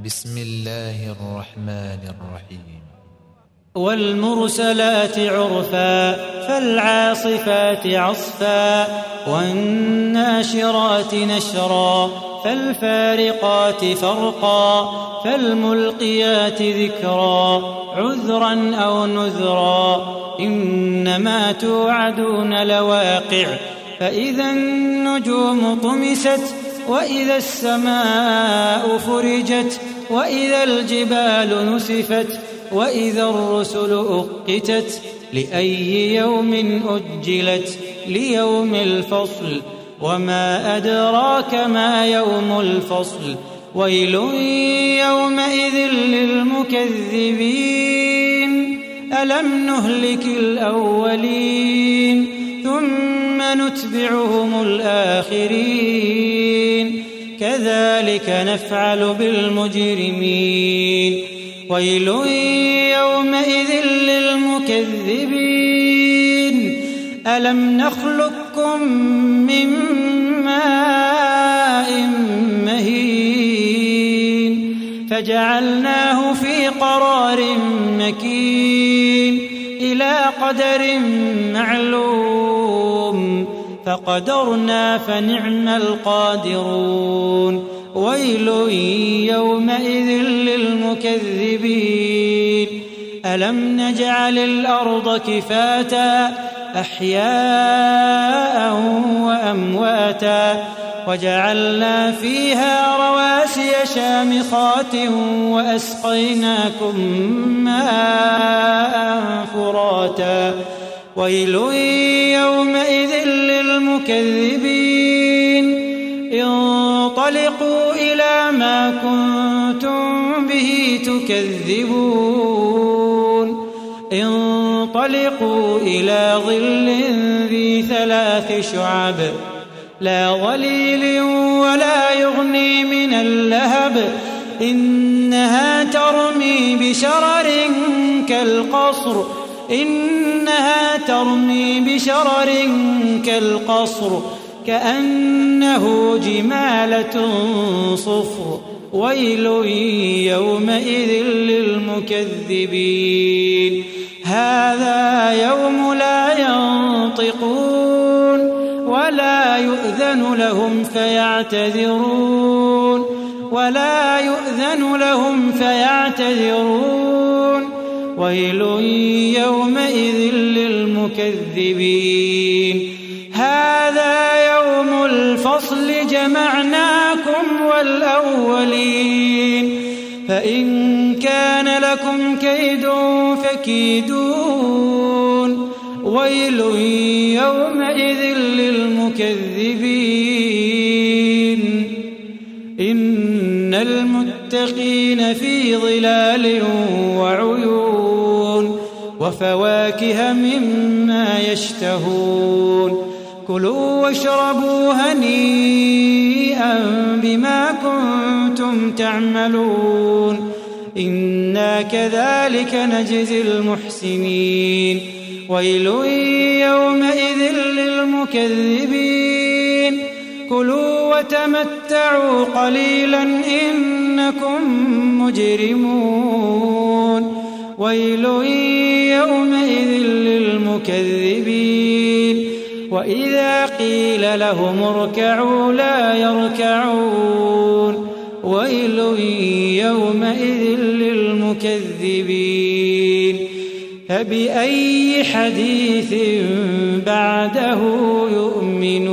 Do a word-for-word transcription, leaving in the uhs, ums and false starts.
بسم الله الرحمن الرحيم. والمرسلات عرفا فالعاصفات عصفا والناشرات نشرا فالفارقات فرقا فالملقيات ذكرا عذرا أو نذرا إنما توعدون لواقع فإذا النجوم طمست وإذا السماء فرجت وإذا الجبال نسفت وإذا الرسل أقتت لأي يوم أجلت ليوم الفصل وما أدراك ما يوم الفصل ويل يومئذ للمكذبين ألم نهلك الأولين ثم نتبعهم الآخرين كذلك نفعل بالمجرمين ويل يومئذ للمكذبين ألم نخلقكم من ماء مهين فجعلناه في قرار مكين إلى قدر معلوم فقدرنا فنعم القادرون ويل يومئذ للمكذبين ألم نجعل الأرض كفاتا أحياء وأمواتا وجعلنا فيها رواسي شامخات وأسقيناكم ماء فراتا ويل يومئذ للمكذبين انطلقوا إلى ما كنتم به تكذبون انطلقوا إلى ظل ذي ثلاث شعب لا ظليل ولا يغني من اللهب إنها ترمي بشرر كالقصر إنها ترمي بشرر كالقصر كأنه جمالة صفر ويل يومئذ للمكذبين هذا يوم لا ينطقون ولا يؤذن لهم فيعتذرون ولا يؤذن لهم فيعتذرون ويل يومئذ للمكذبين هذا يوم الفصل جمعناكم والأولين فإن كان لكم كيد فكيدون ويل يومئذ للمكذبين إن المتقين في ظلال وعيون وفواكه مما يشتهون كلوا واشربوا هنيئا بما كنتم تعملون إنا كذلك نجزي المحسنين ويل يومئذ للمكذبين كلوا وتمتعوا قليلا إنكم مجرمون ويل يومئذ للمكذبين وإذا قيل لهم اركعوا لا يركعون ويل يومئذ للمكذبين فبأي حديث بعده يؤمنون